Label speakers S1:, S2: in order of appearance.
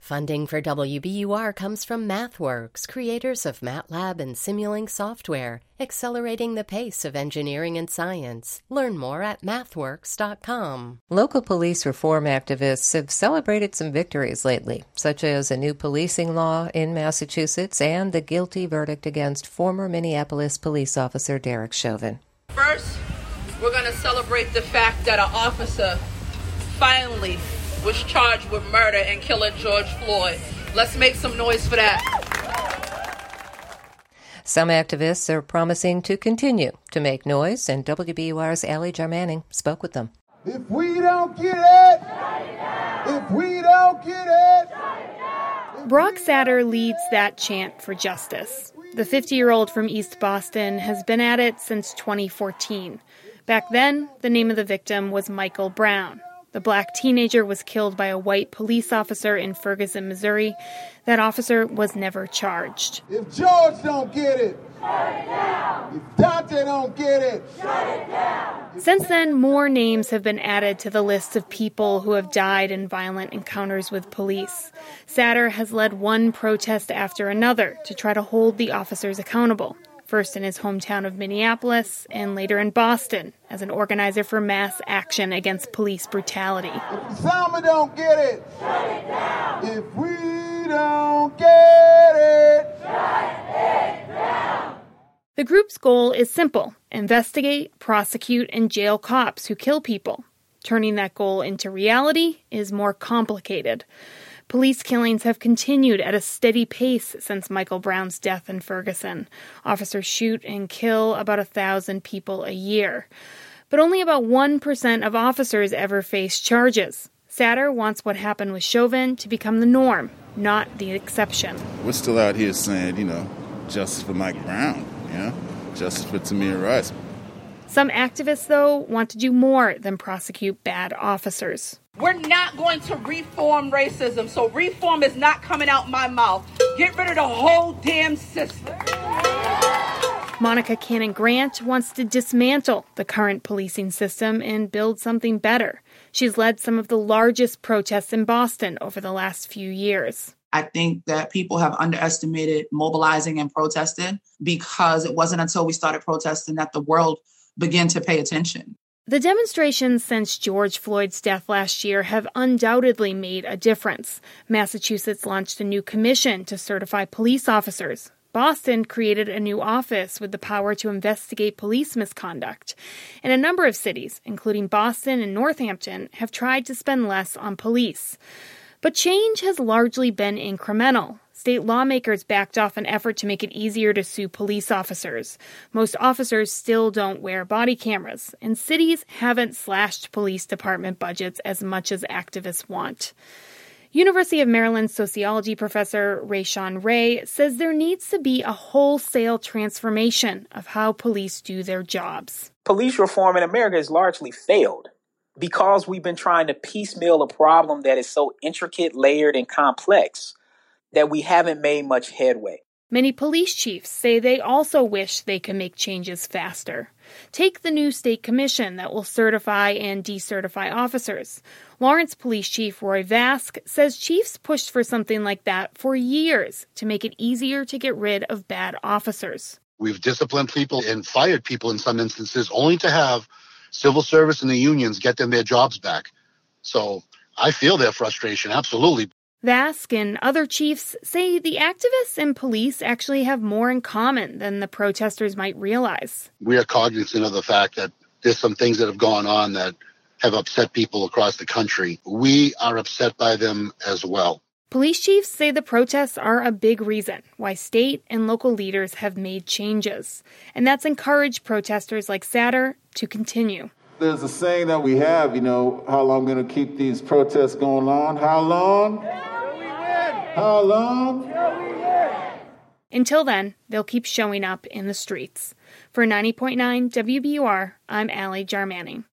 S1: Funding for WBUR comes from MathWorks, creators of MATLAB and Simulink software, accelerating the pace of engineering and science. Learn more at mathworks.com.
S2: Local police reform activists have celebrated some victories lately, such as a new policing law in Massachusetts and the guilty verdict against former Minneapolis police officer Derek Chauvin.
S3: First, we're going to celebrate the fact that an officer finally was charged with murder and killing George Floyd. Let's make some noise for that.
S2: Some activists are promising to continue to make noise, and WBUR's Allie Jarmanning spoke with them.
S4: If we don't get it, if we don't get it.
S5: Brock Satter leads that chant for justice. The 50-year-old from East Boston has been at it since 2014. Back then, the name of the victim was Michael Brown. The black teenager was killed by a white police officer in Ferguson, Missouri. That officer was never charged.
S4: If George don't get it, shut it down. If Dante don't get it, shut it down.
S5: Since then, more names have been added to the list of people who have died in violent encounters with police. Satter has led one protest after another to try to hold the officers accountable. First in his hometown of Minneapolis, and later in Boston, as an organizer for mass action against police brutality.
S4: If Selma don't get it, shut it down. If we don't get it, shut it down.
S5: The group's goal is simple: investigate, prosecute, and jail cops who kill people. Turning that goal into reality is more complicated. Police killings have continued at a steady pace since Michael Brown's death in Ferguson. Officers shoot and kill about 1,000 people a year. But only about 1% of officers ever face charges. Satter wants what happened with Chauvin to become the norm, not the exception.
S6: We're still out here saying, justice for Mike Brown, justice for Tamir Rice.
S5: Some activists, though, want to do more than prosecute bad officers.
S3: We're not going to reform racism, so reform is not coming out my mouth. Get rid of the whole damn system.
S5: Monica Cannon Grant wants to dismantle the current policing system and build something better. She's led some of the largest protests in Boston over the last few years.
S7: I think that people have underestimated mobilizing and protesting because it wasn't until we started protesting that the world began to pay attention.
S5: The demonstrations since George Floyd's death last year have undoubtedly made a difference. Massachusetts launched a new commission to certify police officers. Boston created a new office with the power to investigate police misconduct. And a number of cities, including Boston and Northampton, have tried to spend less on police. But change has largely been incremental. State lawmakers backed off an effort to make it easier to sue police officers. Most officers still don't wear body cameras, and cities haven't slashed police department budgets as much as activists want. University of Maryland sociology professor Rayshawn Ray says there needs to be a wholesale transformation of how police do their jobs.
S8: Police reform in America has largely failed because we've been trying to piecemeal a problem that is so intricate, layered, and complex that we haven't made much headway.
S5: Many police chiefs say they also wish they could make changes faster. Take the new state commission that will certify and decertify officers. Lawrence Police Chief Roy Vask says chiefs pushed for something like that for years to make it easier to get rid of bad officers.
S9: We've disciplined people and fired people in some instances only to have civil service and the unions get them their jobs back. So I feel their frustration, absolutely.
S5: Vask and other chiefs say the activists and police actually have more in common than the protesters might realize.
S9: We are cognizant of the fact that there's some things that have gone on that have upset people across the country. We are upset by them as well.
S5: Police chiefs say the protests are a big reason why state and local leaders have made changes. And that's encouraged protesters like Satter to continue.
S4: There's a saying that we have, how long going to keep these protests going on? How long? Till we win. How long? Till we win.
S5: Until then, they'll keep showing up in the streets. For 90.9 WBUR, I'm Allie Jarmanning.